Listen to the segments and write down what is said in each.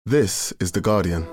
This is The Guardian.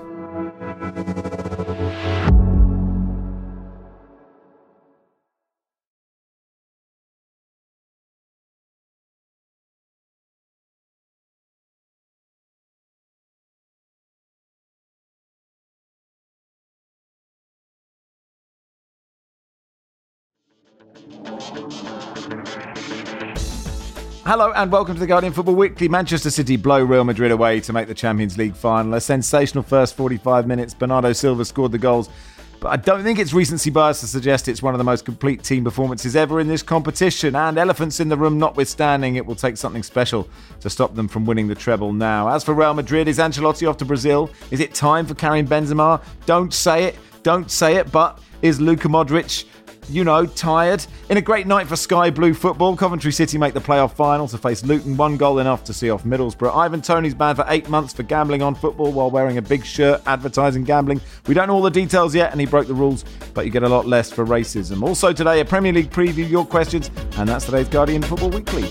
Hello and welcome to The Guardian Football Weekly. Manchester City blow Real Madrid away to make the Champions League final. A sensational first 45 minutes. Bernardo Silva scored the goals. But I don't think it's recency bias to suggest it's one of the most complete team performances ever in this competition. And elephants in the room notwithstanding, it will take something special to stop them from winning the treble now. As for Real Madrid, is Ancelotti off to Brazil? Is it time for Karim Benzema? Don't say it, but is Luka Modric, tired? In a great night for Sky Blue football, Coventry City make the playoff final to face Luton. 1 goal enough to see off Middlesbrough. Ivan Toney's banned for 8 months for gambling on football while wearing a big shirt advertising gambling. We don't know all the details yet and he broke the rules, but you get a lot less for racism. Also today, a Premier League preview, your questions, and that's today's Guardian Football Weekly.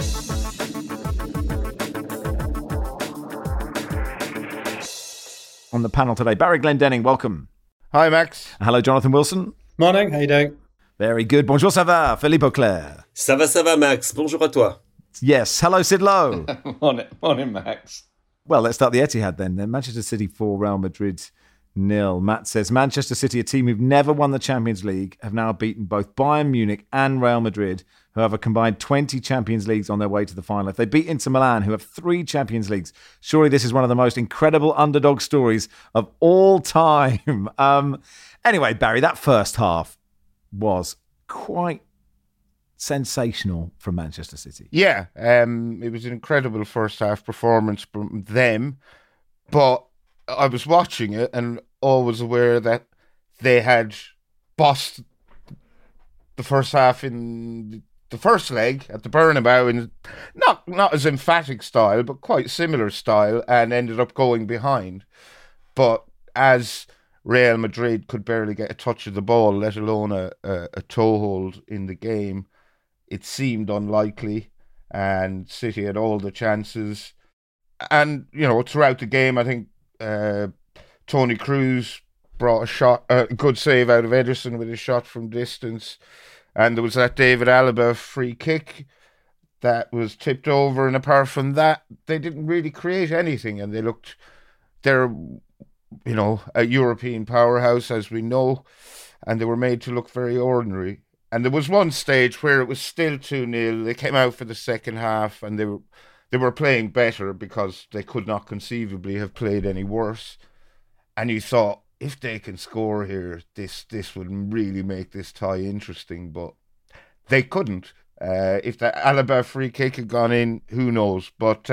On the panel today, Barry Glendenning, welcome. Hi, Max. Hello, Jonathan Wilson. Morning, how you doing? Very good. Bonjour, ça va? Philippe Auclair. Ça va, Max. Bonjour à toi. Yes. Hello, Sid Lowe. Morning, Max. Well, let's start the Etihad then. Manchester City 4, Real Madrid 0. Matt says, Manchester City, a team who've never won the Champions League, have now beaten both Bayern Munich and Real Madrid, who have a combined 20 Champions Leagues on their way to the final. If they beat Inter Milan, who have 3 Champions Leagues, surely this is one of the most incredible underdog stories of all time. Anyway, Barry, that first half was quite sensational from Manchester City. Yeah, it was an incredible first half performance from them, but I was watching it and always aware that they had bossed the first half in the first leg at the Bernabeu in not as emphatic style, but quite similar style, and ended up going behind. But as Real Madrid could barely get a touch of the ball, let alone a toehold in the game, it seemed unlikely, and City had all the chances. And, throughout the game, I think Toni Kroos brought a good save out of Ederson with a shot from distance. And there was that David Alaba free kick that was tipped over. And apart from that, they didn't really create anything. And they're a European powerhouse, as we know, and they were made to look very ordinary. And there was one stage where it was still 2-0. They came out for the second half, and they were playing better because they could not conceivably have played any worse. And you thought, if they can score here, this would really make this tie interesting. But they couldn't. If the Alaba free kick had gone in, who knows? But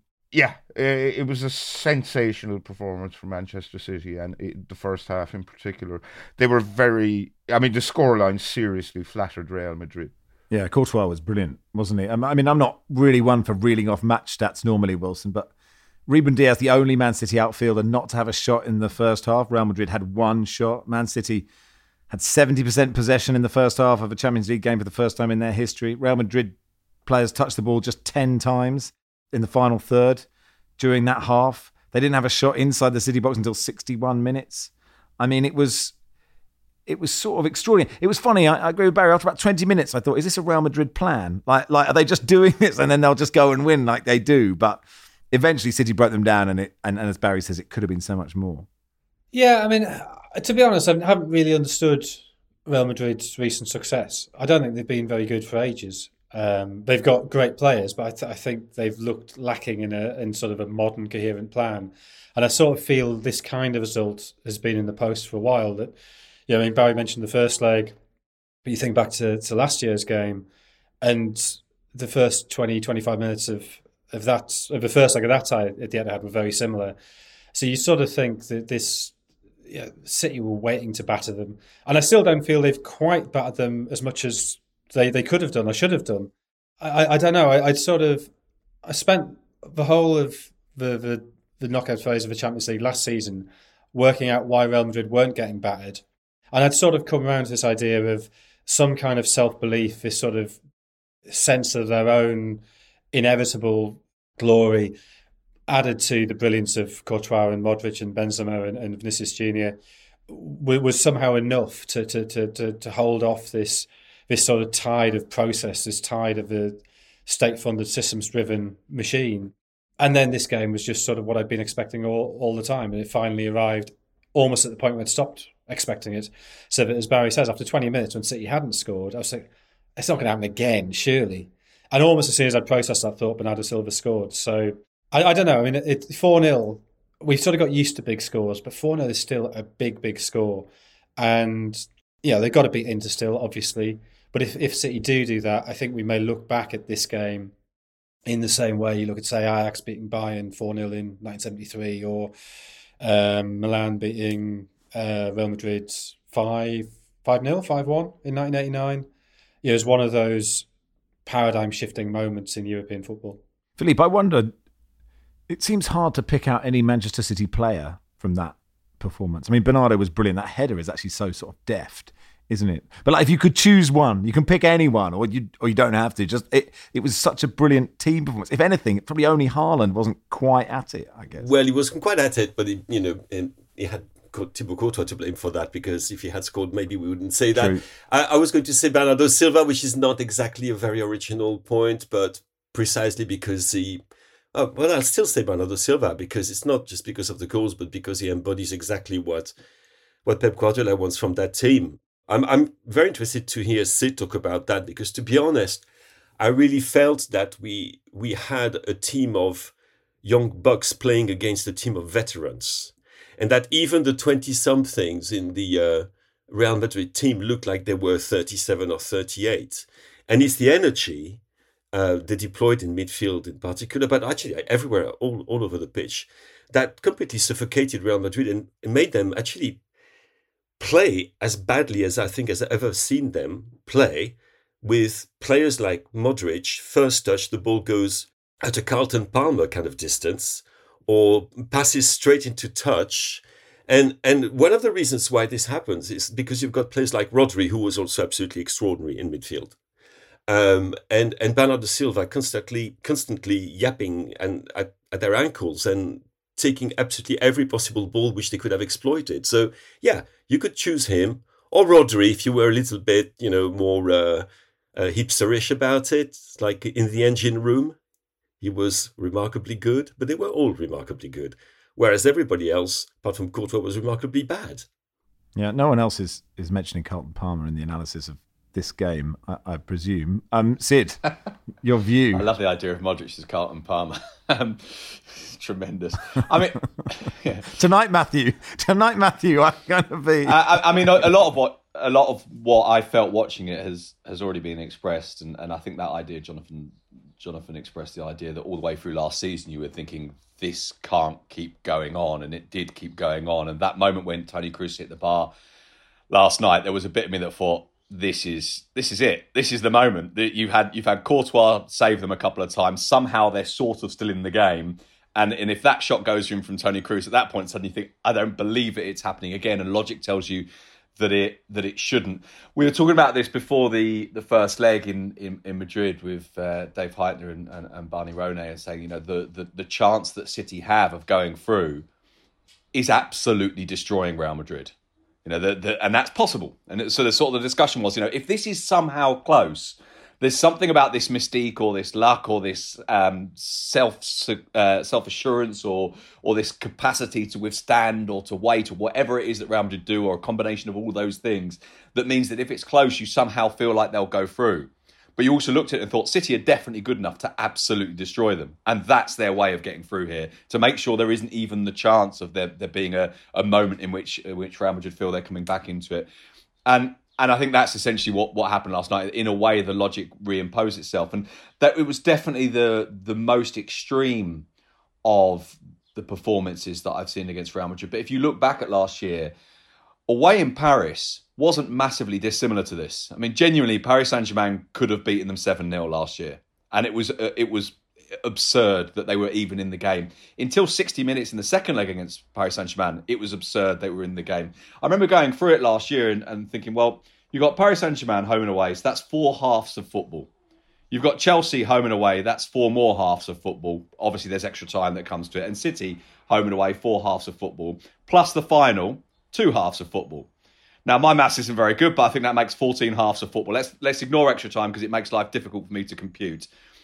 it was a sensational performance for Manchester City, and the first half in particular. They were the scoreline seriously flattered Real Madrid. Yeah, Courtois was brilliant, wasn't he? I'm not really one for reeling off match stats normally, Wilson, but Ruben Diaz, the only Man City outfielder not to have a shot in the first half. Real Madrid had 1 shot. Man City had 70% possession in the first half of a Champions League game for the first time in their history. Real Madrid players touched the ball just 10 times in the final third during that half. They didn't have a shot inside the City box until 61 minutes. It was sort of extraordinary. It was funny. I agree with Barry. After about 20 minutes, I thought, is this a Real Madrid plan? Like, are they just doing this and then they'll just go and win like they do? But eventually City broke them down, and as Barry says, it could have been so much more. Yeah, to be honest, I haven't really understood Real Madrid's recent success. I don't think they've been very good for ages. They've got great players, but I think they've looked lacking in sort of a modern, coherent plan. And I sort of feel this kind of result has been in the post for a while. That, Barry mentioned the first leg, but you think back to last year's game, and the first 20, 25 minutes of the first leg of that tie at the Etihad were very similar. So you sort of think that this City were waiting to batter them, and I still don't feel they've quite battered them as much as they could have done or should have done. I don't know. I spent the whole of the knockout phase of the Champions League last season working out why Real Madrid weren't getting battered, and I'd sort of come around to this idea of some kind of self-belief, this sort of sense of their own inevitable glory, added to the brilliance of Courtois and Modric and Benzema and Vinicius Junior, was somehow enough to hold off this sort of tide of process, this tide of the state-funded, systems-driven machine. And then this game was just sort of what I'd been expecting all the time. And it finally arrived almost at the point where I'd stopped expecting it. So that, as Barry says, after 20 minutes when City hadn't scored, I was like, it's not going to happen again, surely. And almost as soon as I'd processed that thought, Bernardo Silva scored. So I don't know. I mean, 4-0, we've sort of got used to big scores, but 4-0 is still a big, big score. And, they've got to beat Inter still, obviously. But if City do that, I think we may look back at this game in the same way you look at, say, Ajax beating Bayern 4-0 in 1973, or Milan beating Real Madrid 5-0, 5-1 in 1989. It was one of those paradigm-shifting moments in European football. Philippe, I wonder, it seems hard to pick out any Manchester City player from that performance. I mean, Bernardo was brilliant. That header is actually so sort of deft, isn't it? But like, if you could choose one, you can pick anyone, or you don't have to. Just it was such a brilliant team performance. If anything, probably only Haaland wasn't quite at it, I guess. Well, he wasn't quite at it, but he had Thibaut Courtois to blame for that, because if he had scored, maybe we wouldn't say that. I was going to say Bernardo Silva, which is not exactly a very original point, but precisely because I'll still say Bernardo Silva, because it's not just because of the goals, but because he embodies exactly what Pep Guardiola wants from that team. I'm very interested to hear Sid talk about that, because to be honest, I really felt that we had a team of young bucks playing against a team of veterans, and that even the 20-somethings in the Real Madrid team looked like they were 37 or 38. And it's the energy they deployed in midfield in particular, but actually everywhere, all over the pitch, that completely suffocated Real Madrid and made them actually play as badly as I think as I've ever seen them play, with players like Modric, first touch, the ball goes at a Carlton Palmer kind of distance, or passes straight into touch. And one of the reasons why this happens is because you've got players like Rodri, who was also absolutely extraordinary in midfield, and Bernardo Silva constantly yapping and at their ankles and taking absolutely every possible ball which they could have exploited. So yeah, you could choose him or Rodri if you were a little bit, more hipsterish about it, like in the engine room. He was remarkably good, but they were all remarkably good. Whereas everybody else, apart from Courtois, was remarkably bad. Yeah, no one else is mentioning Carlton Palmer in the analysis of this game, I presume. Sid, your view. I love the idea of Modric as Carlton Palmer. Tremendous. I mean, yeah. Tonight, Matthew, I'm going to be. I mean, a lot of what I felt watching it has already been expressed, and I think that idea, Jonathan expressed the idea that all the way through last season you were thinking this can't keep going on, and it did keep going on. And that moment when Toni Kroos hit the bar last night, there was a bit of me that thought, this is it. This is the moment that you've had Courtois save them a couple of times. Somehow they're sort of still in the game. And if that shot goes in from Toni Kroos at that point, suddenly you think, I don't believe it's happening again. And logic tells you that it shouldn't. We were talking about this before the first leg in Madrid with Dave Heitner and Barney Ronay, and saying, the chance that City have of going through is absolutely destroying Real Madrid. And that's possible. And so the sort of the discussion was, if this is somehow close, there's something about this mystique or this luck or this self-assurance or this capacity to withstand or to wait or whatever it is that Real Madrid do, or a combination of all those things, that means that if it's close, you somehow feel like they'll go through. But you also looked at it and thought City are definitely good enough to absolutely destroy them. And that's their way of getting through here, to make sure there isn't even the chance of there being a moment in which Real Madrid feel they're coming back into it. And I think that's essentially what happened last night. In a way, the logic reimposed itself. And that it was definitely the most extreme of the performances that I've seen against Real Madrid. But if you look back at last year, away in Paris wasn't massively dissimilar to this. I mean, genuinely, Paris Saint-Germain could have beaten them 7-0 last year. And it was absurd that they were even in the game. Until 60 minutes in the second leg against Paris Saint-Germain, it was absurd they were in the game. I remember going through it last year and thinking, well, you got Paris Saint-Germain home and away, so that's 4 halves of football. You've got Chelsea home and away. That's 4 more halves of football. Obviously, there's extra time that comes to it. And City home and away, 4 halves of football. Plus the final, 2 halves of football. Now, my maths isn't very good, but I think that makes 14 halves of football. Let's ignore extra time because it makes life difficult for me to compute.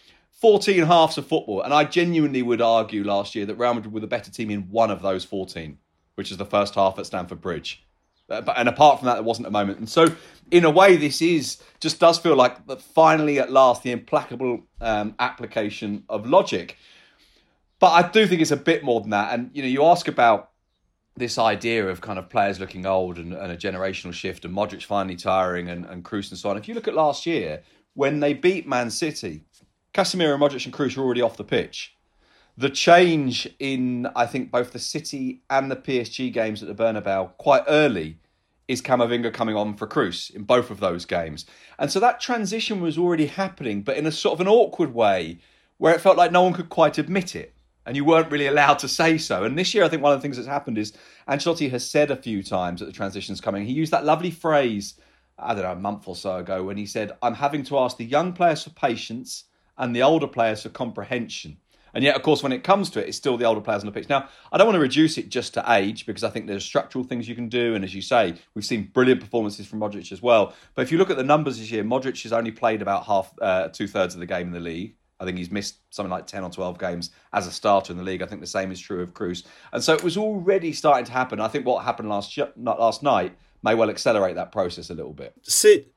14 halves of football. And I genuinely would argue last year that Real Madrid were the better team in one of those 14, which is the first half at Stamford Bridge. And apart from that, there wasn't a moment. And so, in a way, this does feel like finally, at last, the implacable application of logic. But I do think it's a bit more than that. And, you ask about this idea of kind of players looking old and a generational shift and Modric finally tiring and Kroos and so on. If you look at last year, when they beat Man City, Casemiro, Modric and Kroos were already off the pitch. The change in, I think, both the City and the PSG games at the Bernabeu quite early is Camavinga coming on for Kroos in both of those games. And so that transition was already happening, but in a sort of an awkward way where it felt like no one could quite admit it. And you weren't really allowed to say so. And this year, I think one of the things that's happened is Ancelotti has said a few times that the transition's coming. He used that lovely phrase, I don't know, a month or so ago, when he said, I'm having to ask the young players for patience and the older players for comprehension. And yet, of course, when it comes to it, it's still the older players on the pitch. Now, I don't want to reduce it just to age because I think there's structural things you can do. And as you say, we've seen brilliant performances from Modric as well. But if you look at the numbers this year, Modric has only played about 2/3 of the game in the league. I think he's missed something like 10 or 12 games as a starter in the league. I think the same is true of Kroos. And so it was already starting to happen. I think what happened last night may well accelerate that process a little bit. Sid,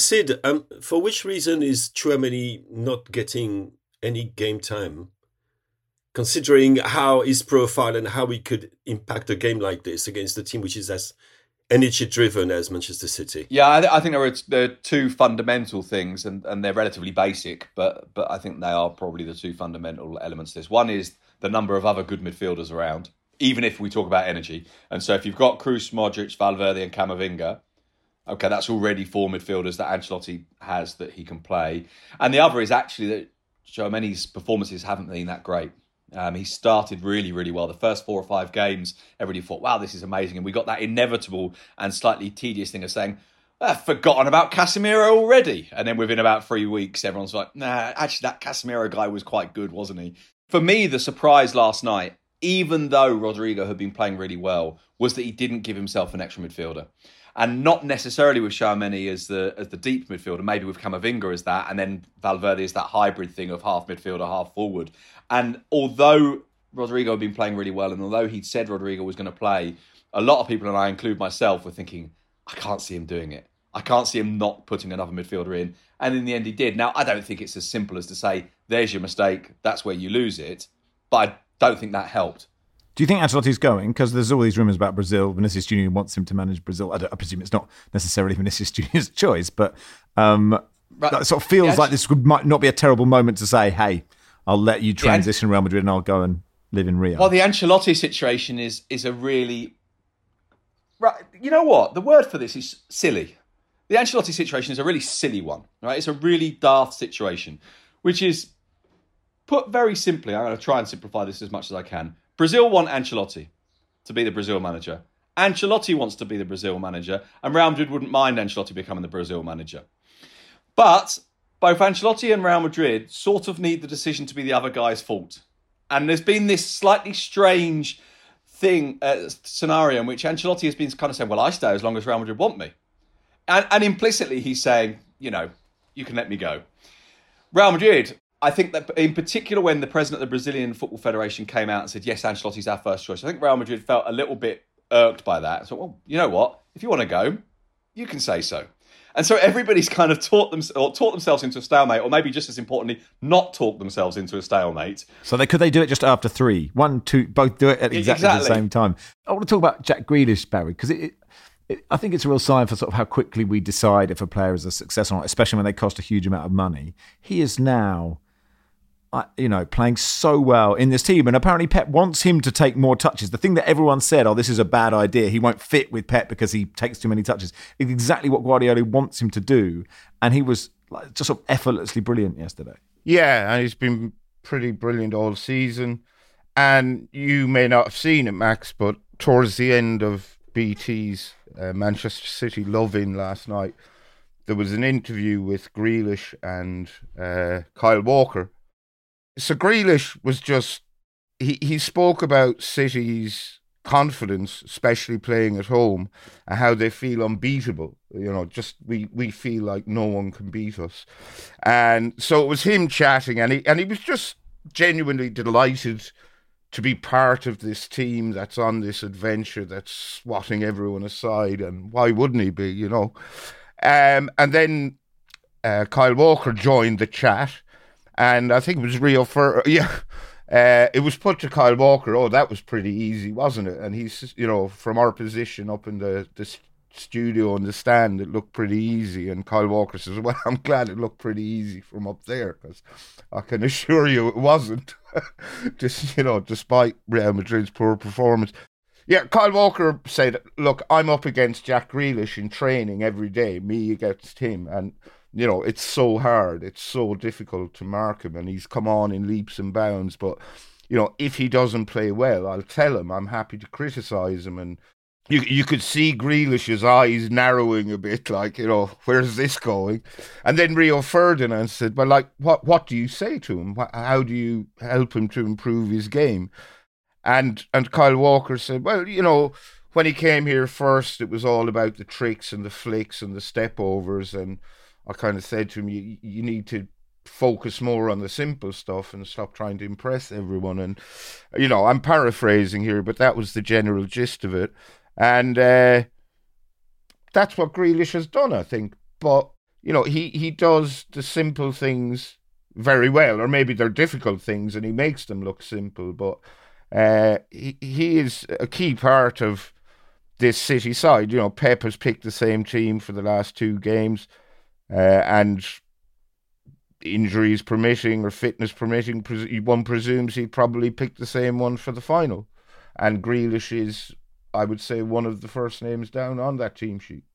for which reason is Tchouaméni not getting any game time? Considering how his profile and how he could impact a game like this against a team which is as energy-driven as Manchester City. Yeah, I think there are two fundamental things, and they're relatively basic, but I think they are probably the two fundamental elements to this. One is the number of other good midfielders around, even if we talk about energy. And so if you've got Kroos, Modric, Valverde and Camavinga, okay, that's already 4 midfielders that Ancelotti has that he can play. And the other is actually that Tchouaméni's performances haven't been that great. He started really, really well. The first 4 or 5 games, everybody thought, wow, this is amazing. And we got that inevitable and slightly tedious thing of saying, I've forgotten about Casemiro already. And then within about 3 weeks, everyone's like, nah, actually, that Casemiro guy was quite good, wasn't he? For me, the surprise last night, even though Rodrigo had been playing really well, was that he didn't give himself an extra midfielder. And not necessarily with Tchouaméni as the deep midfielder, maybe with Camavinga as that, and then Valverde as that hybrid thing of half midfielder, half forward. And although Rodrigo had been playing really well, and although he'd said Rodrigo was going to play, a lot of people, and I include myself, were thinking, I can't see him doing it. I can't see him not putting another midfielder in. And in the end, he did. Now, I don't think it's as simple as to say, there's your mistake, that's where you lose it. But I don't think that helped. Do you think Ancelotti's going? Because there's all these rumours about Brazil. Vinicius Junior wants him to manage Brazil. I presume it's not necessarily Vinicius Junior's choice, but that sort of feels like this might not be a terrible moment to say, hey, I'll let you transition Real Madrid and I'll go and live in Rio. Well, the Ancelotti situation is a really... Right, you know what? The word for this is silly. The Ancelotti situation is a really silly one, right? It's a really daft situation, which is, put very simply, I'm going to try and simplify this as much as I can. Brazil want Ancelotti to be the Brazil manager. Ancelotti wants to be the Brazil manager, and Real Madrid wouldn't mind Ancelotti becoming the Brazil manager. But both Ancelotti and Real Madrid sort of need the decision to be the other guy's fault. And there's been this slightly strange scenario in which Ancelotti has been kind of saying, well, I stay as long as Real Madrid want me. And implicitly he's saying, you can let me go. Real Madrid, I think that in particular when the president of the Brazilian Football Federation came out and said, yes, Ancelotti's our first choice, I think Real Madrid felt a little bit irked by that. So, well, you know what? If you want to go, you can say so. And so everybody's kind of taught themselves into a stalemate, or maybe just as importantly, not talk themselves into a stalemate. So could they do it just after 3? 1, 2, both do it at exactly the same time. I want to talk about Jack Grealish, Barry, because I think it's a real sign for sort of how quickly we decide if a player is a success or not, especially when they cost a huge amount of money. He is now, playing so well in this team. And apparently Pep wants him to take more touches. The thing that everyone said, this is a bad idea, he won't fit with Pep because he takes too many touches, is exactly what Guardiola wants him to do. And he was just sort of effortlessly brilliant yesterday. Yeah, and he's been pretty brilliant all season. And you may not have seen it, Max, but towards the end of BT's Manchester City love-in last night, there was an interview with Grealish and Kyle Walker. So Grealish was just, he spoke about City's confidence, especially playing at home, and how they feel unbeatable. Just we feel like no one can beat us. And so it was him chatting, and he was just genuinely delighted to be part of this team that's on this adventure, that's swatting everyone aside, and why wouldn't he be, And then Kyle Walker joined the chat, and I think it was it was put to Kyle Walker, oh, that was pretty easy, wasn't it? And he's, from our position up in the studio and the stand, it looked pretty easy. And Kyle Walker says, well, I'm glad it looked pretty easy from up there, because I can assure you it wasn't. Just, despite Real Madrid's poor performance. Yeah, Kyle Walker said, look, I'm up against Jack Grealish in training every day, me against him. And, it's so hard. It's so difficult to mark him. And he's come on in leaps and bounds. But, if he doesn't play well, I'll tell him. I'm happy to criticise him. And you could see Grealish's eyes narrowing a bit, like, where's this going? And then Rio Ferdinand said, well, like, what do you say to him? How do you help him to improve his game? And Kyle Walker said, well, when he came here first, it was all about the tricks and the flicks and the step overs. And I kind of said to him, you need to focus more on the simple stuff and stop trying to impress everyone. And, I'm paraphrasing here, but that was the general gist of it. And that's what Grealish has done, I think. But, he does the simple things very well, or maybe they're difficult things and he makes them look simple. But he is a key part of this City side. Pep has picked the same team for the last 2 games, and injuries permitting or fitness permitting, one presumes he probably picked the same one for the final. And Grealish is, I would say, one of the first names down on that team sheet.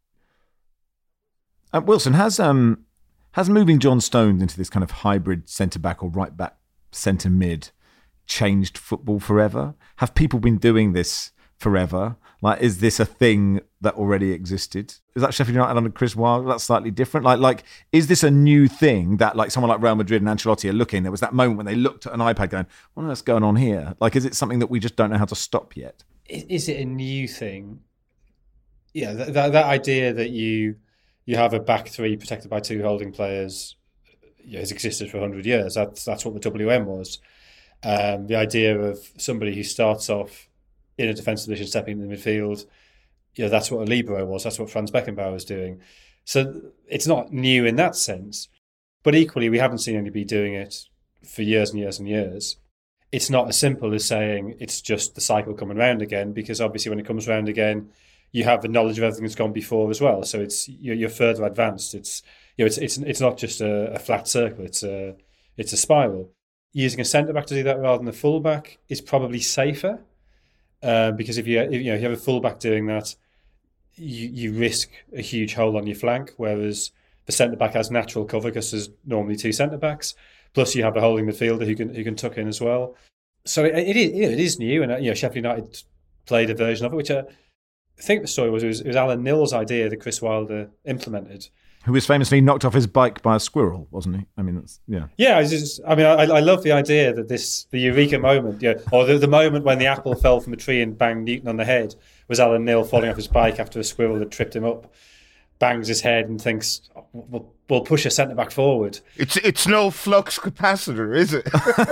Wilson, has moving John Stones into this kind of hybrid centre-back or right-back centre-mid changed football forever? Have people been doing this forever? Like, is this a thing that already existed? Is that Sheffield United under Chris Wilder? That's slightly different. Like, is this a new thing that, like, someone like Real Madrid and Ancelotti are looking? There was that moment when they looked at an iPad going, what on earth's going on here? Like, is it something that we just don't know how to stop yet? Is it a new thing? Yeah, that idea that you have a back three protected by 2 holding players has existed for 100 years. That's what the WM was. The idea of somebody who starts off in a defensive position, stepping in the midfield, that's what a libero was. That's what Franz Beckenbauer was doing. So it's not new in that sense. But equally, we haven't seen anybody doing it for years and years and years. It's not as simple as saying it's just the cycle coming round again, because obviously when it comes round again, you have the knowledge of everything that's gone before as well. So it's you're further advanced. It's not just a flat circle. It's a spiral. Using a centre back to do that rather than a full back is probably safer, because if you have a full back doing that, you risk a huge hole on your flank. Whereas the centre back has natural cover because there's normally 2 centre backs. Plus, you have a holding midfielder who can tuck in as well. So it is new, and Sheffield United played a version of it, which I think the story was it was Alan Nill's idea that Chris Wilder implemented. Who was famously knocked off his bike by a squirrel, wasn't he? I mean, that's, yeah. Yeah, I love the idea that the eureka moment, or the moment when the apple fell from a tree and banged Newton on the head, was Alan Nill falling off his bike after a squirrel had tripped him up, bangs his head and thinks, we'll push a centre back forward. It's no flux capacitor, is it?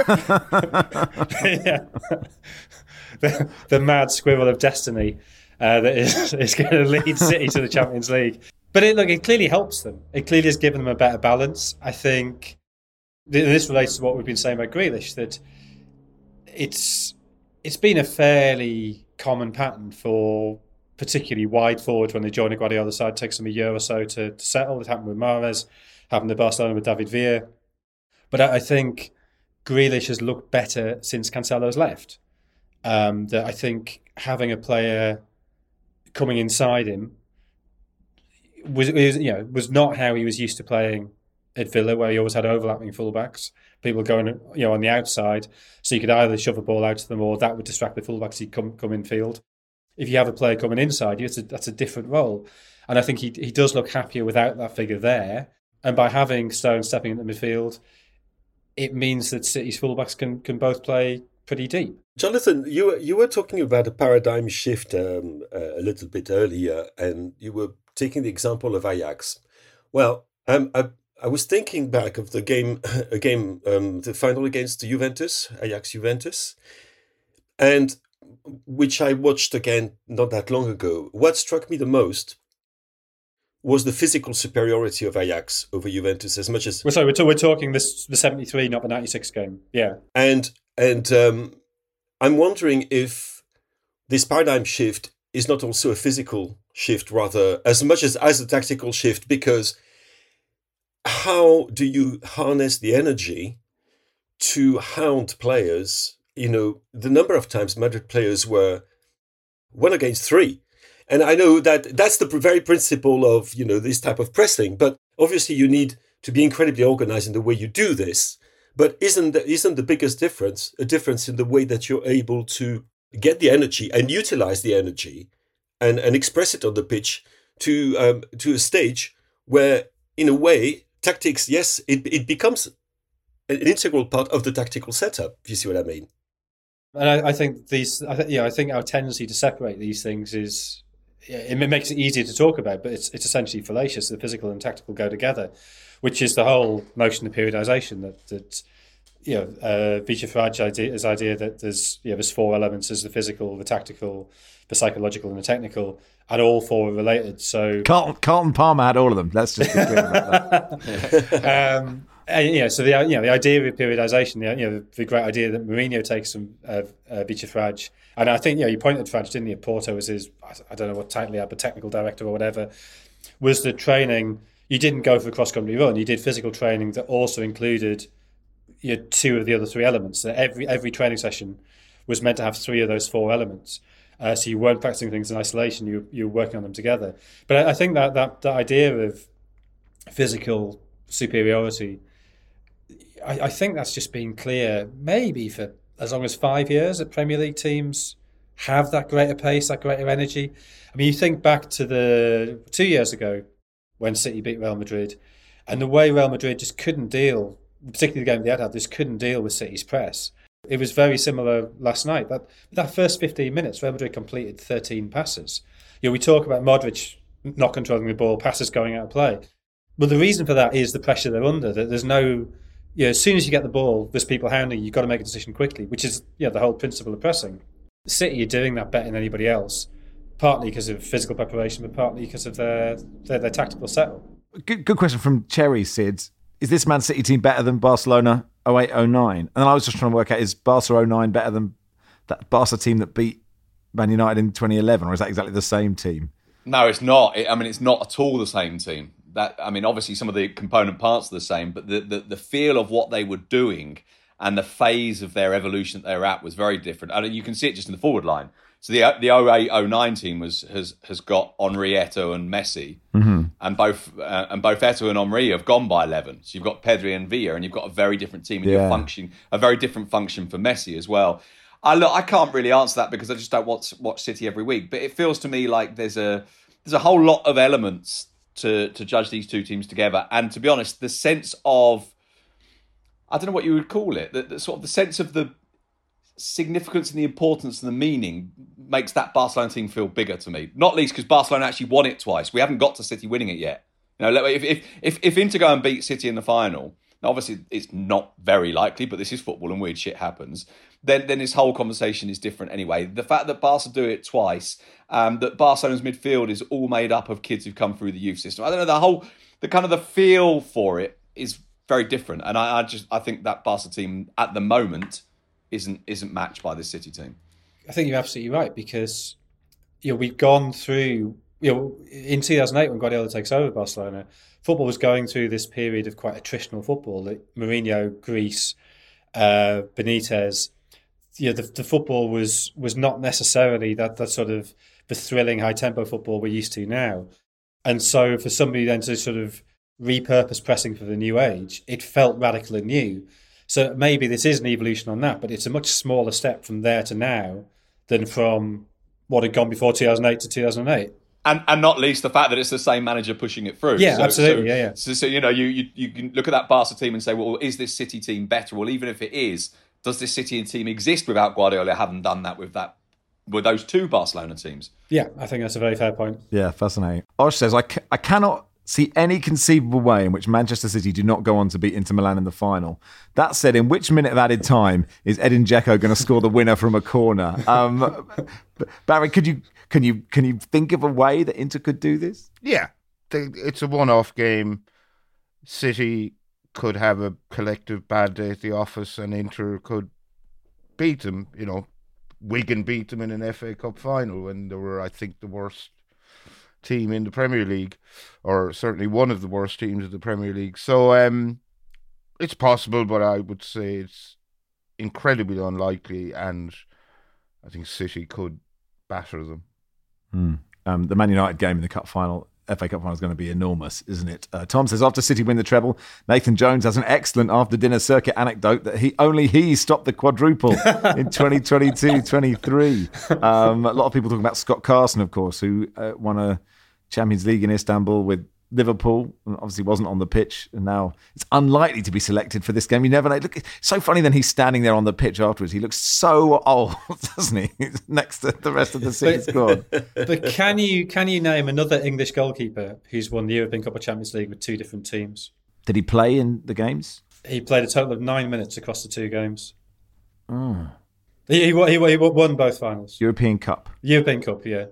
Yeah, the mad squirrel of destiny that is going to lead City to the Champions League. But it clearly helps them. It clearly has given them a better balance. I think this relates to what we've been saying about Grealish, that it's been a fairly common pattern for particularly wide forwards when they join a Guardiola side. It takes them a year or so to settle. It happened with Mahrez, happened at Barcelona with David Villa. But I think Grealish has looked better since Cancelo's left. That I think having a player coming inside him was not how he was used to playing at Villa, where he always had overlapping fullbacks, people going on the outside, so you could either shove a ball out to them or that would distract the fullbacks who'd come in field. if you have a player coming inside you, that's a different role. And I think he does look happier without that figure there. And by having Stones stepping into midfield, it means that City's fullbacks can both play pretty deep. Jonathan, you were talking about a paradigm shift a little bit earlier, and you were taking the example of Ajax. Well, I was thinking back of the game, the final against Juventus, Ajax-Juventus, and which I watched again not that long ago. What struck me the most was the physical superiority of Ajax over Juventus, as much as... We're talking the 73, not the 96 game. Yeah. And I'm wondering if this paradigm shift is not also a physical shift, rather, as much as a tactical shift, because how do you harness the energy to hound players? You know, the number of times Madrid players were 1 against 3. And I know that that's the very principle of, you know, this type of pressing. But obviously you need to be incredibly organized in the way you do this. But isn't the biggest difference a difference in the way that you're able to get the energy and utilize the energy and express it on the pitch to a stage where, in a way, tactics, yes, it becomes an integral part of the tactical setup, if you see what I mean. And I think I think our tendency to separate these things is... it makes it easier to talk about, but it's essentially fallacious. The physical and tactical go together, which is the whole notion of periodization that Vichai Faraj's idea that there's 4 elements: there's the physical, the tactical, the psychological, and the technical, and all 4 are related. So Carlton Palmer had all of them. Let's just be clear about that. So the idea of periodization, the great idea that Mourinho takes from Vichai Faraj. And I think, you pointed Faraj, didn't you? Porto was his, I don't know what title he had, but technical director or whatever, was the training. You didn't go for a cross-country run. You did physical training that also included 2 of the other 3 elements. So every training session was meant to have 3 of those 4 elements. So you weren't practicing things in isolation. You were working on them together. But I think that idea of physical superiority, I think that's just been clear maybe for as long as 5 years that Premier League teams have that greater pace, that greater energy. I mean, you think back to the 2 years ago when City beat Real Madrid, and the way Real Madrid just couldn't deal, particularly the game they had, just couldn't deal with City's press. It was very similar last night. That first 15 minutes, Real Madrid completed 13 passes. We talk about Modric not controlling the ball, passes going out of play. But the reason for that is the pressure they're under. That there's no... as soon as you get the ball, there's people hounding you. You've got to make a decision quickly, which is the whole principle of pressing. City are doing that better than anybody else, partly because of physical preparation, but partly because of their tactical setup. Good question from Cherry, Sid. Is this Man City team better than Barcelona 08-09? And then I was just trying to work out, is Barca 09 better than that Barca team that beat Man United in 2011, or is that exactly the same team? No, it's not. It's not at all the same team. Obviously some of the component parts are the same, but the feel of what they were doing and the phase of their evolution that they're at was very different. And you can see it just in the forward line. So the 08-09 team has got Henry, Eto'o and Messi, and both Eto'o and Henry have gone by 11. So you've got Pedri and Villa, and you've got a very different team, and you're functioning a very different function for Messi as well. I can't really answer that because I just don't watch City every week, but it feels to me like there's a whole lot of elements to judge these two teams together. And to be honest, the sense of, I don't know what you would call it, the sort of the sense of the significance and the importance and the meaning makes that Barcelona team feel bigger to me. Not least because Barcelona actually won it twice. We haven't got to City winning it yet. If Inter go and beat City in the final, now obviously it's not very likely, but this is football and weird shit happens, then this whole conversation is different anyway. The fact that Barca do it twice, that Barcelona's midfield is all made up of kids who've come through the youth system. I don't know, the feel for it is very different. And I think that Barca team at the moment isn't matched by this City team. I think you're absolutely right, because we've gone through, in 2008 when Guardiola takes over Barcelona, football was going through this period of quite attritional football. Like Mourinho, Greece, Benitez, the football was not necessarily that sort of the thrilling high tempo football we're used to now. And so for somebody then to sort of repurpose pressing for the new age, it felt radical and new. So maybe this is an evolution on that, but it's a much smaller step from there to now than from what had gone before 2008 to 2008. And not least the fact that it's the same manager pushing it through. Yeah, absolutely. So you know, you can look at that Barca team and say, well, is this City team better? Well, even if it is, does this City team exist without Guardiola? Having done that with those two Barcelona teams. Yeah, I think that's a very fair point. Yeah, fascinating. Osh says, I cannot see any conceivable way in which Manchester City do not go on to beat Inter Milan in the final. That said, in which minute of added time is Edin Dzeko going to score the winner from a corner? Barry, can you think of a way that Inter could do this? Yeah, it's a one-off game. City could have a collective bad day at the office, and Inter could beat them. You know, Wigan beat them in an FA Cup final when they were, I think, the worst team in the Premier League, or certainly one of the worst teams in the Premier League. So it's possible, but I would say it's incredibly unlikely, and I think City could batter them. The Man United game in the cup final, FA Cup final, is going to be enormous, isn't it? Tom says, after City win the treble, Nathan Jones has an excellent after-dinner circuit anecdote that he stopped the quadruple in 2022-23. A lot of people talking about Scott Carson, of course, who won a Champions League in Istanbul with Liverpool, and obviously wasn't on the pitch, and now it's unlikely to be selected for this game. You never know. Look, it's so funny then he's standing there on the pitch afterwards. He looks so old, doesn't he? He's next to the rest of the City squad. But can you name another English goalkeeper who's won the European Cup or Champions League with two different teams? Did he play in the games? He played a total of 9 minutes across the two games. Oh. He won both finals. European Cup, yeah.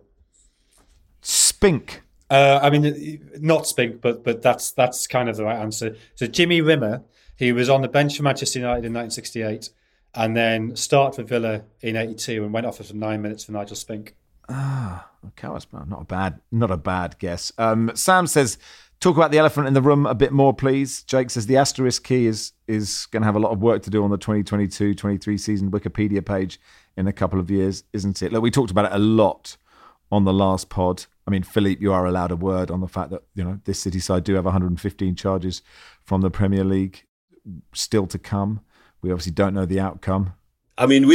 Spink. I mean, not Spink, but that's kind of the right answer. So Jimmy Rimmer, he was on the bench for Manchester United in 1968, and then started for Villa in 82 and went off for 9 minutes for Nigel Spink. Okay, that's not a bad guess. Sam says, talk about the elephant in the room a bit more, please. Jake says the asterisk key is going to have a lot of work to do on the 2022-23 season Wikipedia page in a couple of years, isn't it? Look, we talked about it a lot on the last pod. I mean, Philippe, you are allowed a word on the fact that, you know, this City side do have 115 charges from the Premier League still to come. We obviously don't know the outcome. I mean,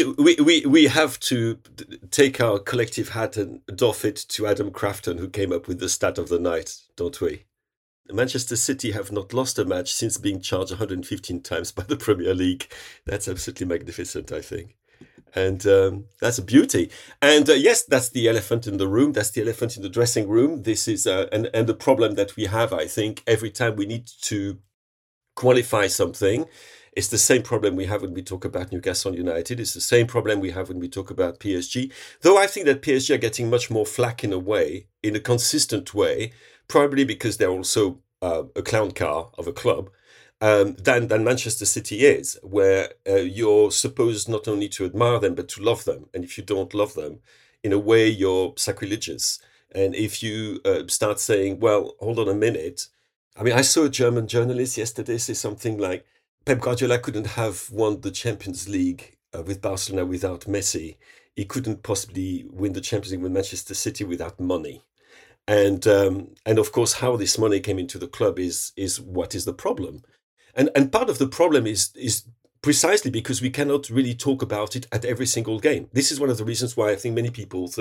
we have to take our collective hat and doff it to Adam Crafton, who came up with the stat of the night, don't we? Manchester City have not lost a match since being charged 115 times by the Premier League. That's absolutely magnificent, I think. And that's a beauty. And yes, that's the elephant in the room. That's the elephant in the dressing room. This is and the problem that we have, I think, every time we need to qualify something. It's the same problem we have when we talk about Newcastle United. It's the same problem we have when we talk about PSG. Though I think that PSG are getting much more flack in a way, in a consistent way, probably because they're also a clown car of a club. Than Manchester City is, where you're supposed not only to admire them, but to love them. And if you don't love them, in a way, you're sacrilegious. And if you start saying, well, hold on a minute. I mean, I saw a German journalist yesterday say something like, Pep Guardiola couldn't have won the Champions League with Barcelona without Messi. He couldn't possibly win the Champions League with Manchester City without money. And of course, how this money came into the club is what is the problem. And part of the problem is precisely because we cannot really talk about it at every single game. This is one of the reasons why I think many people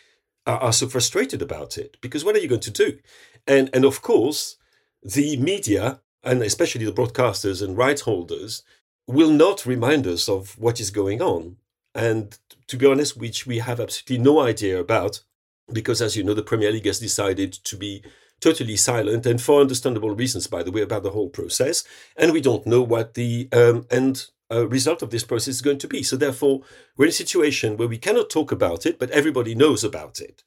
are so frustrated about it. Because what are you going to do? And of course, the media, and especially the broadcasters and rights holders, will not remind us of what is going on. And to be honest, which we have absolutely no idea about, because as you know, the Premier League has decided to be totally silent, and for understandable reasons, by the way, about the whole process. And we don't know what the end result of this process is going to be. So therefore, we're in a situation where we cannot talk about it, but everybody knows about it.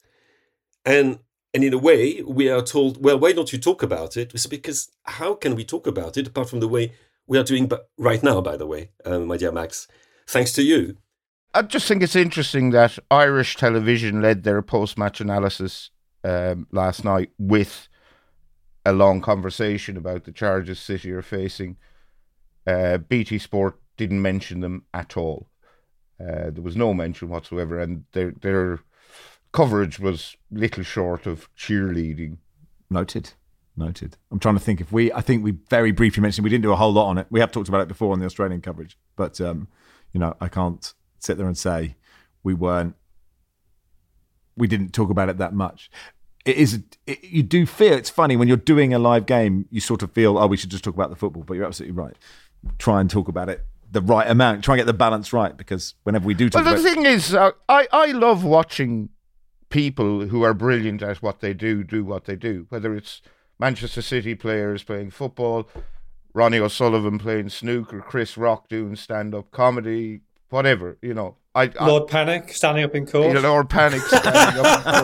And in a way, we are told, well, why don't you talk about it? It's because how can we talk about it apart from the way we are doing right now, by the way, my dear Max, thanks to you. I just think it's interesting that Irish television led their post-match analysis last night with a long conversation about the charges City are facing. BT Sport didn't mention them at all. There was no mention whatsoever, and their coverage was little short of cheerleading. Noted. I'm trying to think I think we very briefly mentioned, we didn't do a whole lot on it. We have talked about it before on the Australian coverage, but I can't sit there and say we weren't we didn't talk about it that much. You do feel, it's funny, when you're doing a live game, you sort of feel, we should just talk about the football, but you're absolutely right. Try and talk about it the right amount, try and get the balance right, because whenever we do talk about it... Well, the thing is, I love watching people who are brilliant at what they do what they do, whether it's Manchester City players playing football, Ronnie O'Sullivan playing snooker, Chris Rock doing stand-up comedy, whatever, you know. Lord Panic standing up in court. Lord Panic standing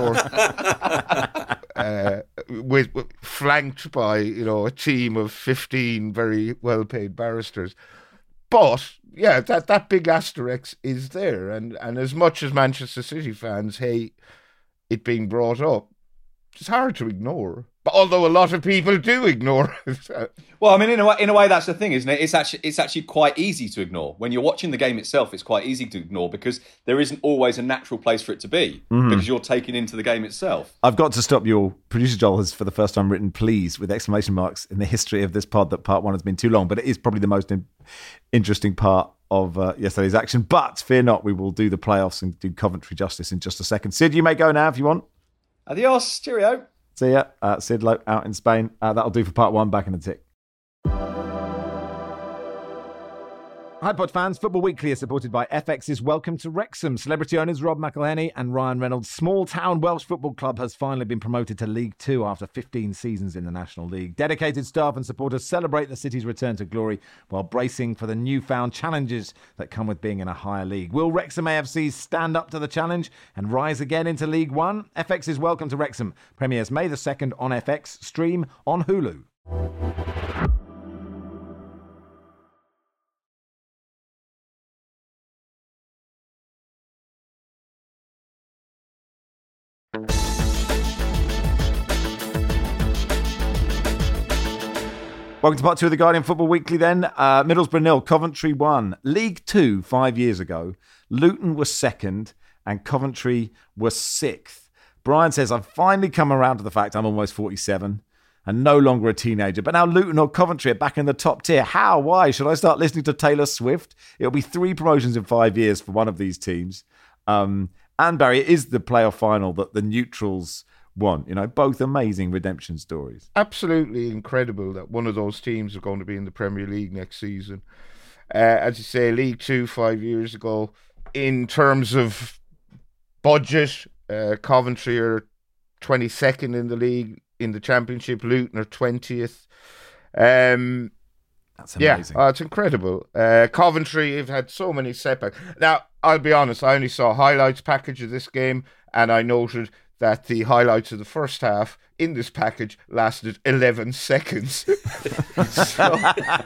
up in court, flanked by a team of 15 very well-paid barristers. But yeah, that big asterisk is there, and as much as Manchester City fans hate it being brought up, it's hard to ignore. But although a lot of people do ignore it. Well, I mean, in a way, that's the thing, isn't it? It's actually quite easy to ignore. When you're watching the game itself, it's quite easy to ignore because there isn't always a natural place for it to be because you're taken into the game itself. I've got to stop you all. Producer Joel has, for the first time, written "please" with exclamation marks in the history of this pod that part one has been too long, but it is probably the most interesting part of yesterday's action. But fear not, we will do the playoffs and do Coventry justice in just a second. Sid, you may go now if you want. Adios, cheerio. See ya. Sid Lowe out in Spain. That'll do for part one. Back in a tick. Hi Pod fans, Football Weekly is supported by FX's Welcome to Wrexham. Celebrity owners Rob McElhenney and Ryan Reynolds' small-town Welsh football club has finally been promoted to League Two after 15 seasons in the National League. Dedicated staff and supporters celebrate the city's return to glory while bracing for the newfound challenges that come with being in a higher league. Will Wrexham AFC stand up to the challenge and rise again into League One? FX's Welcome to Wrexham premieres May the 2nd on FX, stream on Hulu. Welcome to part two of the Guardian Football Weekly then. Middlesbrough 0, Coventry 1. League 2 5 years ago. Luton was second and Coventry was sixth. Brian says, I've finally come around to the fact I'm almost 47 and no longer a teenager. But now Luton or Coventry are back in the top tier. How? Why? Should I start listening to Taylor Swift? It'll be 3 promotions in 5 years for one of these teams. And Barry, it is the playoff final that the neutrals want. Both amazing redemption stories. Absolutely incredible that one of those teams are going to be in the Premier League next season. As you say, League 2 5 years ago. In terms of budget, Coventry are 22nd in the league. In the Championship, Luton are 20th. That's amazing. Yeah, it's incredible. Coventry have had so many setbacks. Now, I'll be honest, I only saw a highlights package of this game, and I noted that the highlights of the first half in this package lasted 11 seconds. So,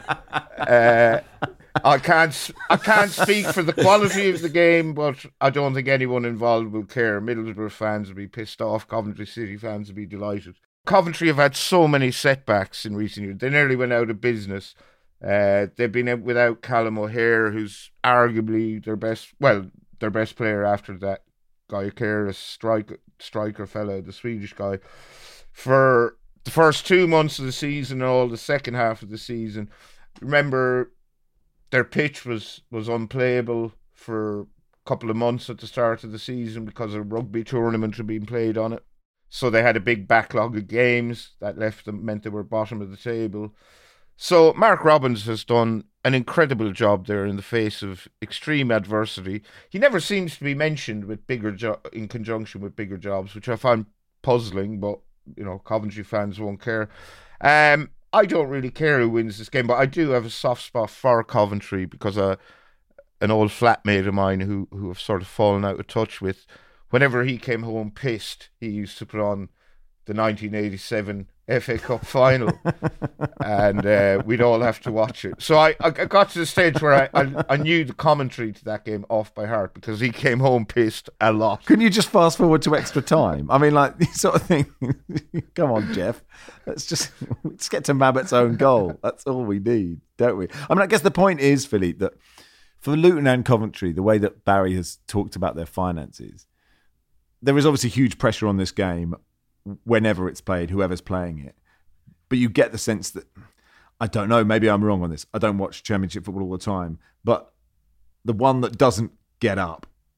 I can't speak for the quality of the game, but I don't think anyone involved will care. Middlesbrough fans will be pissed off. Coventry City fans will be delighted. Coventry have had so many setbacks in recent years. They nearly went out of business. They've been without Callum O'Hare, who's arguably their best player after that Guy Keres, striker fella, the Swedish guy, for the first 2 months of the season and all the second half of the season. Remember, their pitch was unplayable for a couple of months at the start of the season because a rugby tournament had been played on it. So they had a big backlog of games that meant they were bottom of the table. So Mark Robbins has done an incredible job there in the face of extreme adversity. He never seems to be mentioned with in conjunction with bigger jobs, which I find puzzling, but Coventry fans won't care. I don't really care who wins this game, but I do have a soft spot for Coventry because an old flatmate of mine who I've sort of fallen out of touch with, whenever he came home pissed, he used to put on the 1987 FA Cup final, and we'd all have to watch it. So I got to the stage where I knew the commentary to that game off by heart because he came home pissed a lot. Couldn't you just fast forward to extra time? I mean, like, this sort of thing. Come on, Jeff. Let's get to Mabbott's own goal. That's all we need, don't we? I mean, I guess the point is, Philippe, that for Luton and Coventry, the way that Barry has talked about their finances, there is obviously huge pressure on this game whenever it's played, whoever's playing it. But you get the sense that, I don't know, maybe I'm wrong on this. I don't watch Championship football all the time. But the one that doesn't get up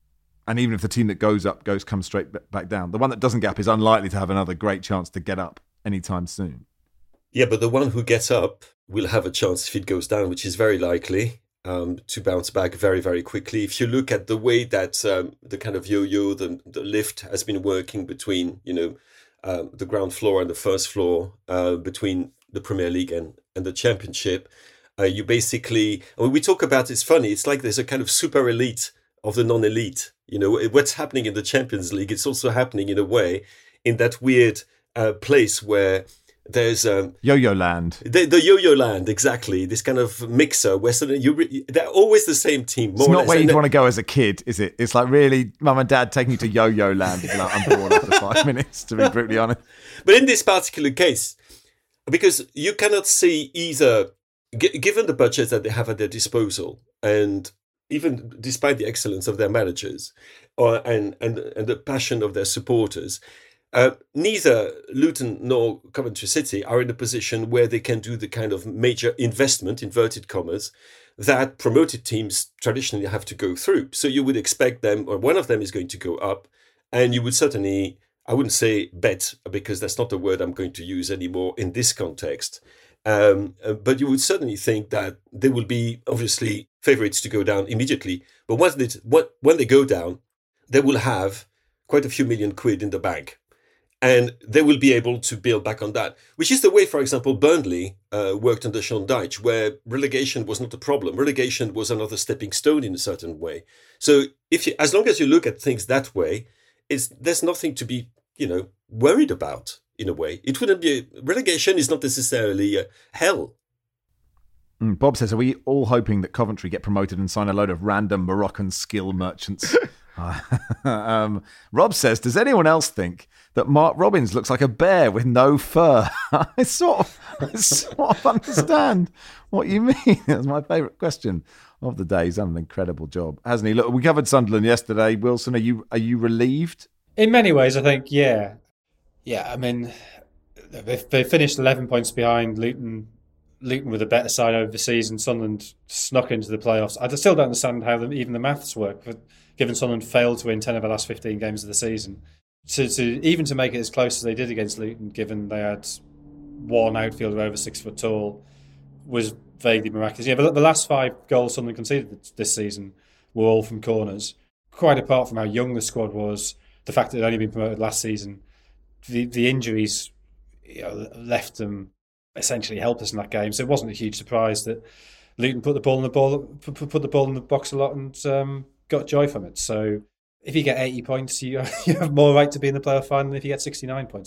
And even if the team that goes up comes straight back down, the one that doesn't get up is unlikely to have another great chance to get up anytime soon. Yeah, but the one who gets up will have a chance if it goes down, which is very likely, to bounce back very, very quickly. If you look at the way that the kind of yo-yo, the lift has been working between, the ground floor and the first floor, between the Premier League and the Championship, you basically, we talk about, it's funny, it's like there's a kind of super elite of the non-elite. What's happening in the Champions League, it's also happening in a way in that weird place where there's yo-yo land. The yo-yo land, exactly. This kind of mixer where suddenly they're always the same team. It's not where you'd want to go as a kid, is it? It's like really mum and dad taking you to yo-yo land. Like, I'm bored after 5 minutes, to be brutally honest. But in this particular case, because you cannot see either, given the budget that they have at their disposal, and even despite the excellence of their managers and the passion of their supporters, neither Luton nor Coventry City are in a position where they can do the kind of major investment, inverted commas, that promoted teams traditionally have to go through. So you would expect them, or one of them is going to go up, and you would certainly, I wouldn't say bet, because that's not the word I'm going to use anymore in this context, but you would certainly think that they will be obviously favourites to go down immediately. But when they go down, they will have quite a few million quid in the bank. And they will be able to build back on that, which is the way, for example, Burnley worked under Sean Dyche, where relegation was not a problem. Relegation was another stepping stone in a certain way. So as long as you look at things that way, there's nothing to be, worried about in a way. It wouldn't be relegation is not necessarily hell. Bob says, are we all hoping that Coventry get promoted and sign a load of random Moroccan skill merchants? Rob says, does anyone else think that Mark Robins looks like a bear with no fur? I sort of understand what you mean. That's my favourite question of the day. He's done an incredible job, hasn't he? Look, we covered Sunderland yesterday. Wilson, are you relieved? In many ways, I think, yeah. Yeah, I mean, they finished 11 points behind Luton. Luton were the better side over the season. Sunderland snuck into the playoffs. I still don't understand how even the maths work, but given Sunderland failed to win 10 of the last 15 games of the season. To make it as close as they did against Luton, given they had one outfielder over 6 foot tall, was vaguely miraculous. Yeah, but the last 5 goals Sunderland conceded this season were all from corners. Quite apart from how young the squad was, the fact that they'd only been promoted last season, the injuries left them essentially helpless in that game. So it wasn't a huge surprise that Luton put the ball in the box a lot and got joy from it. So if you get 80 points, you have more right to be in the playoff final than if you get 69 points.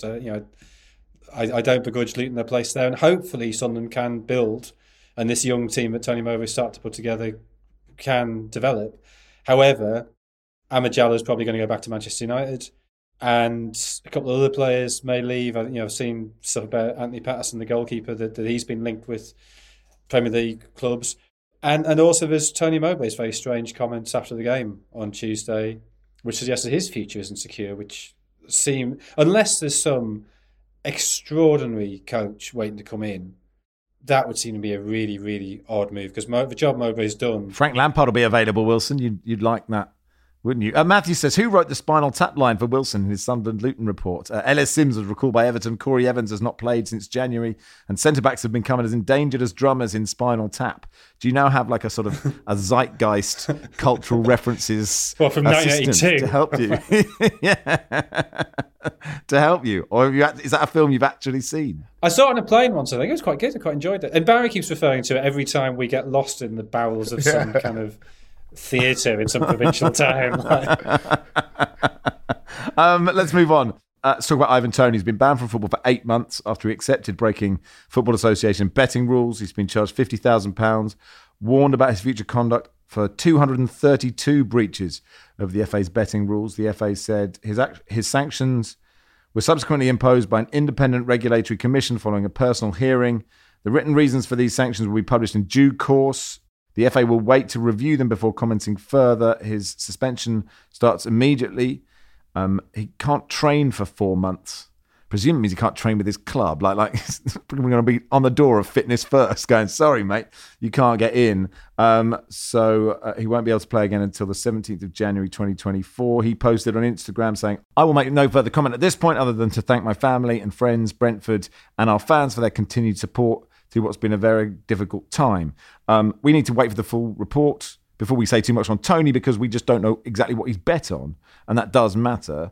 I don't begrudge Luton their place there, and hopefully Sunderland can build, and this young team that Tony Mowbray started to put together can develop. However, Amad Diallo is probably going to go back to Manchester United, and a couple of other players may leave. I've seen stuff about Anthony Patterson, the goalkeeper, that he's been linked with Premier League clubs. And also there's Tony Mowbray's very strange comments after the game on Tuesday, which suggested his future isn't secure, which seem, unless there's some extraordinary coach waiting to come in, that would seem to be a really, really odd move, because the job Mowbray's done. Frank Lampard will be available, Wilson. You'd like that, wouldn't you? Matthew says, who wrote the spinal tap line for Wilson in his Sunderland Luton report? Ellis Sims was recalled by Everton. Corey Evans has not played since January, and centre-backs have been coming as endangered as drummers in Spinal Tap. Do you now have like a sort of a zeitgeist cultural references from 1982 to help you? Yeah. To help you? Or is that a film you've actually seen? I saw it on a plane once, I think. It was quite good. I quite enjoyed it. And Barry keeps referring to it every time we get lost in the bowels of some kind of theatre in some provincial town. Let's move on. Let's talk about Ivan Toney. He's been banned from football for 8 months after he accepted breaking Football Association betting rules. He's been charged £50,000, warned about his future conduct for 232 breaches of the FA's betting rules. The FA said his sanctions were subsequently imposed by an independent regulatory commission following a personal hearing. The written reasons for these sanctions will be published in due course. The FA will wait to review them before commenting further. His suspension starts immediately. He can't train for 4 months Presumably means he can't train with his club. Like we're going to be on the door of Fitness First going, sorry, mate, you can't get in. So he won't be able to play again until the 17th of January 2024. He posted on Instagram saying, I will make no further comment at this point other than to thank my family and friends, Brentford, and our fans for their continued support through what's been a very difficult time. We need to wait for the full report before we say too much on Tony, because we just don't know exactly what he's bet on, and that does matter.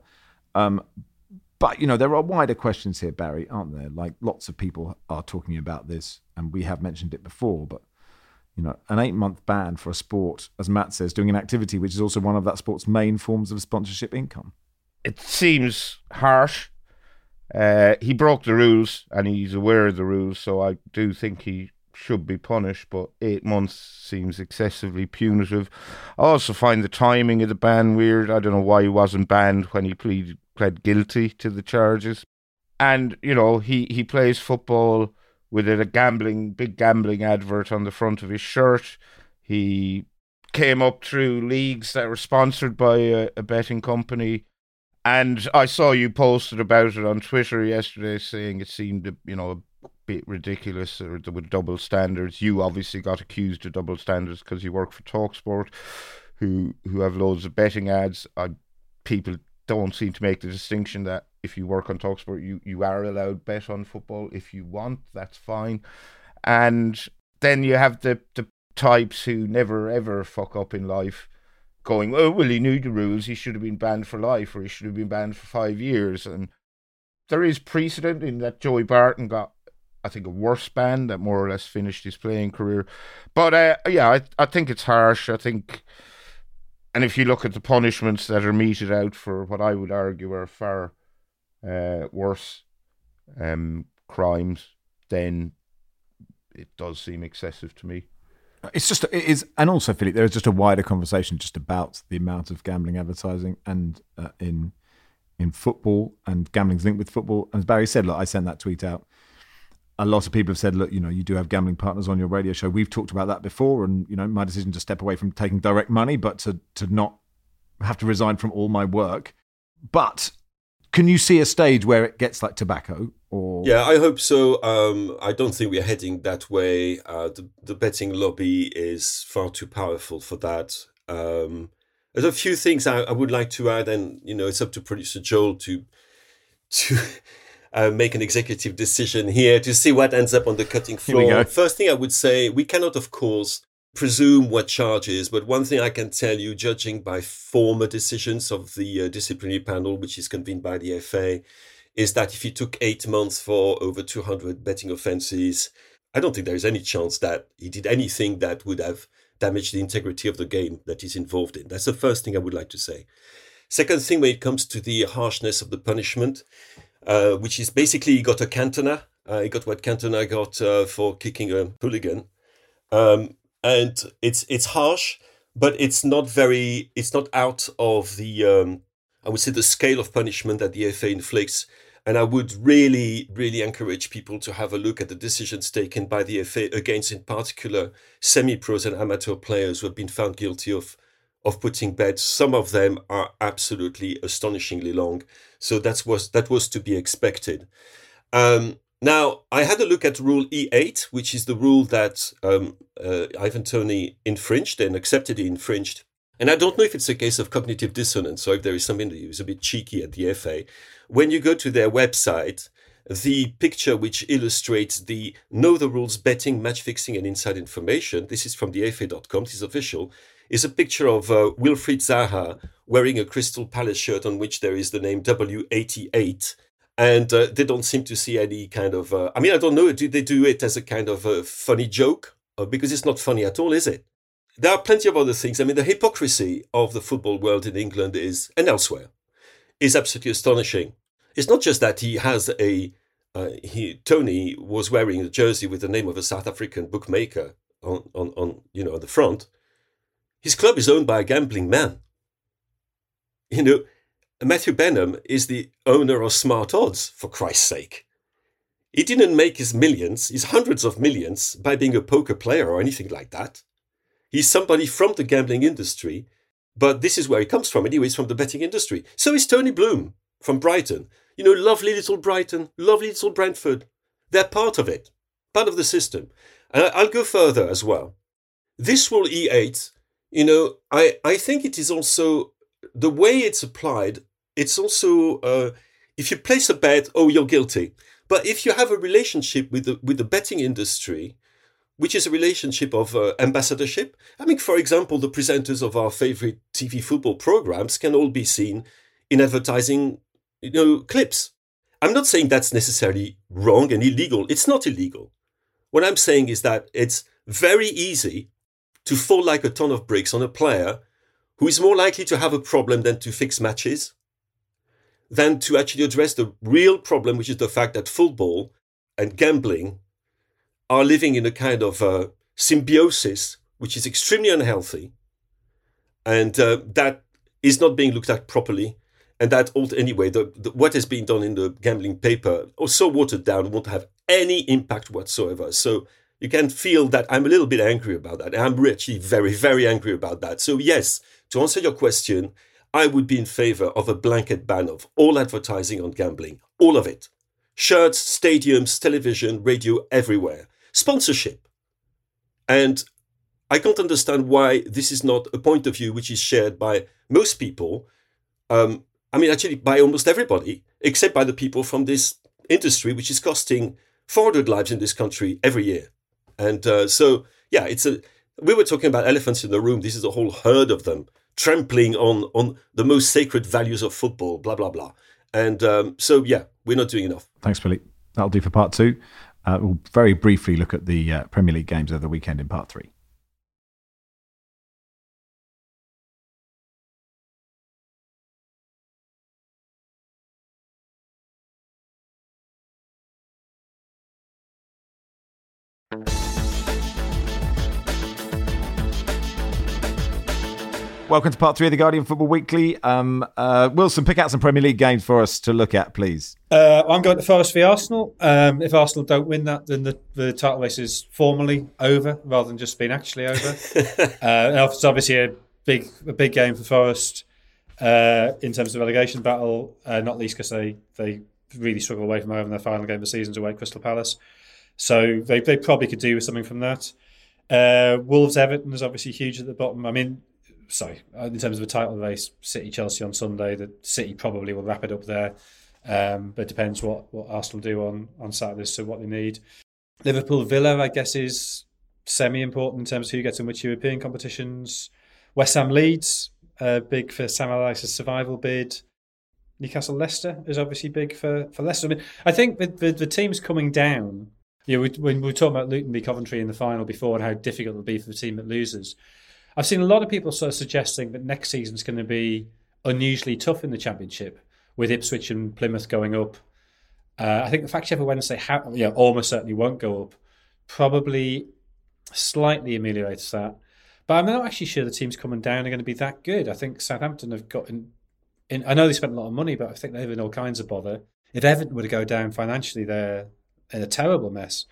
But, there are wider questions here, Barry, aren't there? Like, lots of people are talking about this, and we have mentioned it before, but, an 8-month ban for a sport, as Matt says, doing an activity which is also one of that sport's main forms of sponsorship income. It seems harsh. He broke the rules, and he's aware of the rules, so I do think he should be punished, but 8 months seems excessively punitive. I also find the timing of the ban weird. I don't know why he wasn't banned when he pled guilty to the charges. And, he plays football with a big gambling advert on the front of his shirt. He came up through leagues that were sponsored by a betting company. And I saw you posted about it on Twitter yesterday, saying it seemed, a bit ridiculous, or with double standards. You obviously got accused of double standards because you work for TalkSport, who have loads of betting ads. People don't seem to make the distinction that if you work on TalkSport, you are allowed bet on football if you want. That's fine. And then you have the types who never ever fuck up in life, going, oh, well, he knew the rules, he should have been banned for life, or he should have been banned for 5 years. And there is precedent in that Joey Barton got, I think, a worse ban that more or less finished his playing career. But I think it's harsh. I think, and if you look at the punishments that are meted out for what I would argue are far worse crimes, then it does seem excessive to me. It is, and also, Philip, there is just a wider conversation just about the amount of gambling advertising and in football, and gambling's linked with football. And as Barry said, look, I sent that tweet out. A lot of people have said, look, you do have gambling partners on your radio show. We've talked about that before, and my decision to step away from taking direct money, but to not have to resign from all my work. But can you see a stage where it gets like tobacco? Or yeah, I hope so. I don't think we're heading that way. The betting lobby is far too powerful for that. There's a few things I would like to add, and it's up to producer Joel to make an executive decision here to see what ends up on the cutting floor. First thing I would say, we cannot, of course, presume what charges, but one thing I can tell you, judging by former decisions of the disciplinary panel, which is convened by the FA, is that if he took 8 months for over 200 betting offences, I don't think there is any chance that he did anything that would have damaged the integrity of the game that he's involved in. That's the first thing I would like to say. Second thing, when it comes to the harshness of the punishment, which is basically he got a Cantona. He got what Cantona got for kicking a hooligan. And it's harsh, but it's not out of the, I would say, the scale of punishment that the FA inflicts. And I would really, really encourage people to have a look at the decisions taken by the FA against, in particular, semi-pros and amateur players who have been found guilty of putting bets. Some of them are absolutely astonishingly long. So that was to be expected. Now, I had a look at Rule E8, which is the rule that Ivan Toney infringed and accepted he infringed. And I don't know if it's a case of cognitive dissonance or if there is something that is a bit cheeky at the FA. When you go to their website, the picture which illustrates the know the rules betting, match fixing and inside information, this is from the FA.com, this is official, is a picture of Wilfried Zaha wearing a Crystal Palace shirt on which there is the name W88. And they don't seem to see any kind of... I don't know, do they do it as a kind of a funny joke? Because it's not funny at all, is it? There are plenty of other things. The hypocrisy of the football world in England and elsewhere is absolutely astonishing. It's not just that he has Toney was wearing a jersey with the name of a South African bookmaker on the front. His club is owned by a gambling man. Matthew Benham is the owner of Smart Odds, for Christ's sake. He didn't make his millions, his hundreds of millions, by being a poker player or anything like that. He's somebody from the gambling industry, but this is where he comes from. Anyway, he's from the betting industry. So is Tony Bloom, from Brighton. You know, lovely little Brighton, lovely little Brentford. They're part of it, part of the system. And I'll go further as well. This rule E8, you know, I think it is also the way it's applied. It's also, if you place a bet, oh, you're guilty. But if you have a relationship with the betting industry, which is a relationship of ambassadorship, I mean, for example, the presenters of our favorite TV football programs can all be seen in advertising, you know, clips. I'm not saying that's necessarily wrong and illegal. It's not illegal. What I'm saying is that it's very easy to fall like a ton of bricks on a player who is more likely to have a problem than to fix matches, than to actually address the real problem, which is the fact that football and gambling are living in a kind of symbiosis, which is extremely unhealthy, and that is not being looked at properly. And that, anyway, what has been done in the gambling paper, so watered down, won't have any impact whatsoever. So you can feel that I'm a little bit angry about that. I'm actually very, very angry about that. So yes, to answer your question, I would be in favor of a blanket ban of all advertising on gambling, all of it. Shirts, stadiums, television, radio, everywhere. Sponsorship. And I can't understand why this is not a point of view which is shared by most people. I mean, actually, by almost everybody, except by the people from this industry, which is costing 400 lives in this country every year. And so, yeah, we were talking about elephants in the room. This is a whole herd of them trampling on the most sacred values of football, blah, blah, blah. And so, yeah, we're not doing enough. Thanks, Philippe. That'll do for part 2. We'll very briefly look at the Premier League games over the weekend in part 3. Welcome to part 3 of the Guardian Football Weekly. Wilson, pick out some Premier League games for us to look at, please. I'm going to Forest v Arsenal. If Arsenal don't win that, then the title race is formally over rather than just being actually over. It's obviously a big game for Forest in terms of the relegation battle, not least because they really struggle away from home in their final game of the season away at Crystal Palace. So they probably could do with something from that. Wolves-Everton is obviously huge at the bottom. I mean, in terms of the title race, City-Chelsea on Sunday, the City probably will wrap it up there. But it depends what Arsenal do on Saturday, so what they need. Liverpool-Villa, I guess, is semi-important in terms of who gets in which European competitions. West Ham-Leeds, big for Sam Allardyce's survival bid. Newcastle-Leicester is obviously big for Leicester. I mean, I think the teams coming down, when we were talking about Luton v Coventry in the final before and how difficult it'll be for the team that loses, I've seen a lot of people sort of suggesting that next season's going to be unusually tough in the Championship, with Ipswich and Plymouth going up. I think the fact Sheffield Wednesday almost certainly won't go up probably slightly ameliorates that. But I'm not actually sure the teams coming down are going to be that good. I think Southampton have gotten in. I know they spent a lot of money, but I think they're in all kinds of bother. If Everton were to go down financially, they're in a terrible mess.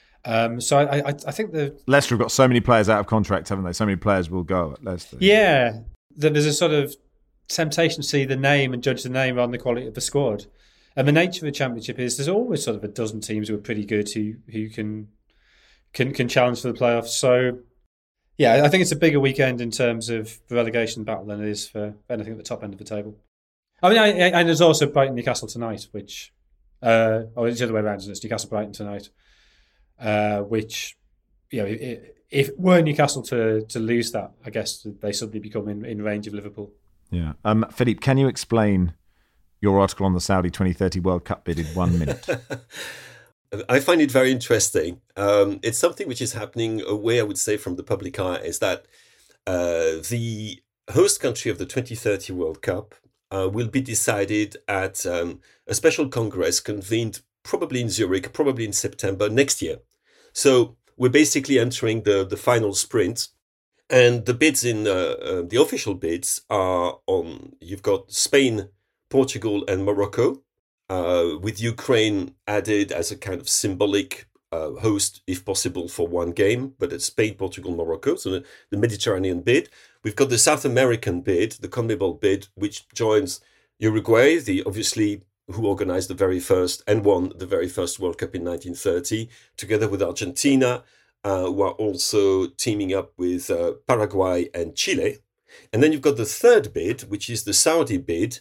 So I think Leicester have got so many players out of contract, haven't they? So many players will go at Leicester. Yeah, there's a sort of temptation to see the name and judge the name on the quality of the squad. And the nature of the Championship is there's always sort of a dozen teams who are pretty good who can challenge for the playoffs. So yeah, I think it's a bigger weekend in terms of the relegation battle than it is for anything at the top end of the table. I mean, and there's also Brighton Newcastle tonight, which it's the other way around, isn't it? It's Newcastle Brighton tonight. Which, if were Newcastle to lose that, I guess they suddenly become in range of Liverpool. Yeah. Philippe, can you explain your article on the Saudi 2030 World Cup bid in 1 minute? I find it very interesting. It's something which is happening away, I would say, from the public eye, is that the host country of the 2030 World Cup will be decided at a special congress convened probably in Zurich, probably in September next year. So we're basically entering the final sprint. And the bids the official bids are on, you've got Spain, Portugal and Morocco, with Ukraine added as a kind of symbolic host, if possible, for one game, but it's Spain, Portugal, Morocco, so the Mediterranean bid. We've got the South American bid, the CONMEBOL bid, which joins Uruguay, who organized the very first and won the very first World Cup in 1930, together with Argentina, who are also teaming up with Paraguay and Chile. And then you've got the third bid, which is the Saudi bid,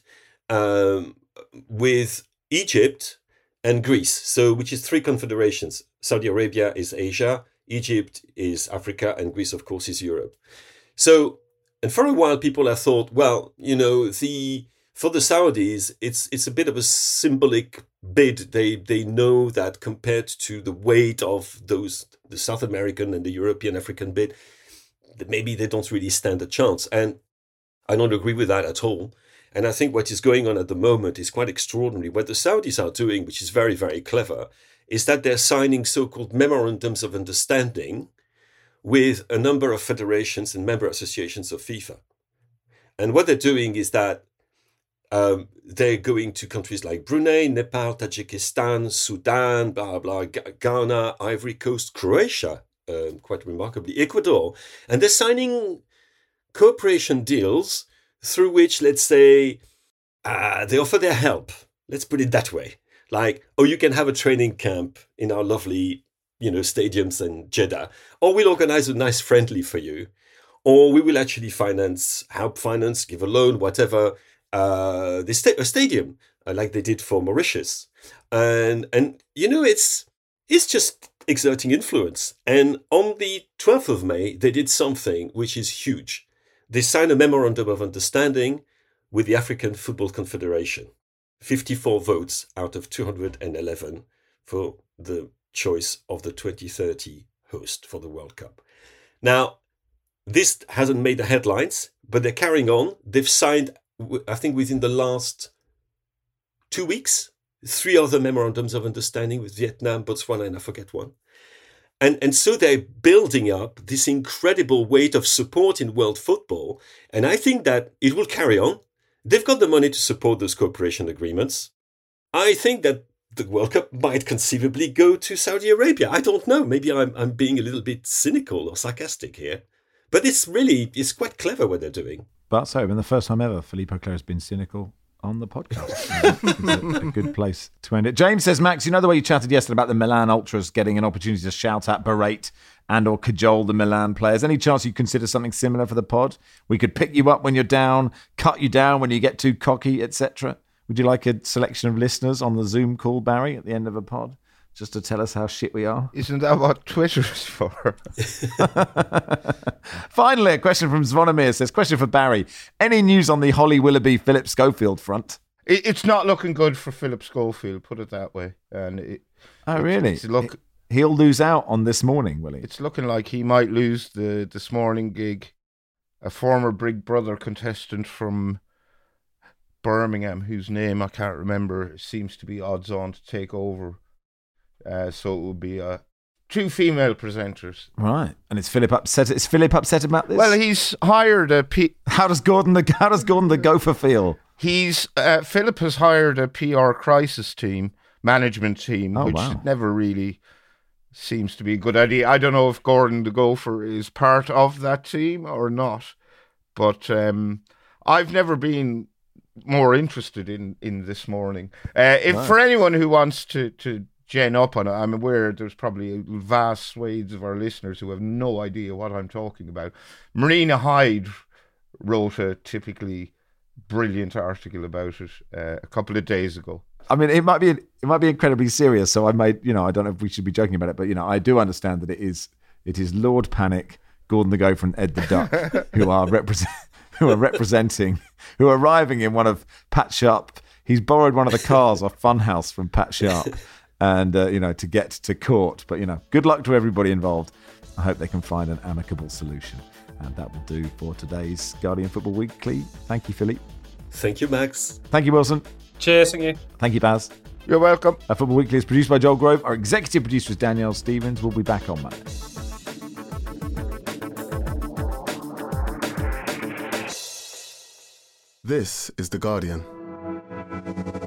with Egypt and Greece, which is 3 confederations. Saudi Arabia is Asia, Egypt is Africa, and Greece, of course, is Europe. So, and for a while, people have thought, well, for the Saudis, it's a bit of a symbolic bid. They know that compared to the weight of the South American and the European African bid, that maybe they don't really stand a chance. And I don't agree with that at all. And I think what is going on at the moment is quite extraordinary. What the Saudis are doing, which is very, very clever, is that they're signing so-called memorandums of understanding with a number of federations and member associations of FIFA. And what they're doing is that they're going to countries like Brunei, Nepal, Tajikistan, Sudan, blah, blah, Ghana, Ivory Coast, Croatia, quite remarkably, Ecuador. And they're signing cooperation deals through which, let's say, they offer their help. Let's put it that way. Like, you can have a training camp in our lovely, stadiums in Jeddah, or we'll organize a nice friendly for you, or we will actually help finance, give a loan, whatever, a stadium, like they did for Mauritius. And it's just exerting influence. And on the 12th of May, they did something which is huge. They signed a memorandum of understanding with the African Football Confederation. 54 votes out of 211 for the choice of the 2030 host for the World Cup. Now, this hasn't made the headlines, but they're carrying on. They've signed, I think within the last 2 weeks, 3 other memorandums of understanding with Vietnam, Botswana, and I forget one. And so they're building up this incredible weight of support in world football. And I think that it will carry on. They've got the money to support those cooperation agreements. I think that the World Cup might conceivably go to Saudi Arabia. I don't know. Maybe I'm being a little bit cynical or sarcastic here. But it's quite clever what they're doing. But so, in the first time ever, Philippe Auclair has been cynical on the podcast. It's a good place to end it. James says, Max, the way you chatted yesterday about the Milan Ultras getting an opportunity to shout at, berate and or cajole the Milan players. Any chance you consider something similar for the pod? We could pick you up when you're down, cut you down when you get too cocky, etc. Would you like a selection of listeners on the Zoom call, Barry, at the end of a pod? Just to tell us how shit we are? Isn't that what Twitter is for? Finally, a question from Zvonimir says, question for Barry. Any news on the Holly Willoughby, Philip Schofield front? It's not looking good for Philip Schofield, put it that way. And really? He'll lose out on This Morning, will he? It's looking like he might lose the This Morning gig. A former Big Brother contestant from Birmingham, whose name I can't remember, seems to be odds on to take over. So it will be 2 female presenters. Right. And is Philip upset? Is Philip upset about this? Well, he's hired How does Gordon the Gopher feel? Philip has hired a PR crisis management team, which never really seems to be a good idea. I don't know if Gordon the Gopher is part of that team or not, but I've never been more interested in This Morning. For anyone who wants to gen up on it, I'm aware there's probably vast swathes of our listeners who have no idea what I'm talking about. Marina Hyde wrote a typically brilliant article about it a couple of days ago. I mean, it might be incredibly serious, so I don't know if we should be joking about it, but I do understand that it is Lord Panic, Gordon the Gopher, and Ed the Duck who are arriving in one of Pat Sharp. He's borrowed one of the cars off Funhouse from Pat Sharp. And, to get to court. But, good luck to everybody involved. I hope they can find an amicable solution. And that will do for today's Guardian Football Weekly. Thank you, Philippe. Thank you, Max. Thank you, Wilson. Cheers, thank you. Thank you, Baz. You're welcome. Our Football Weekly is produced by Joel Grove. Our executive producer is Danielle Stevens. We'll be back on Monday. This is The Guardian.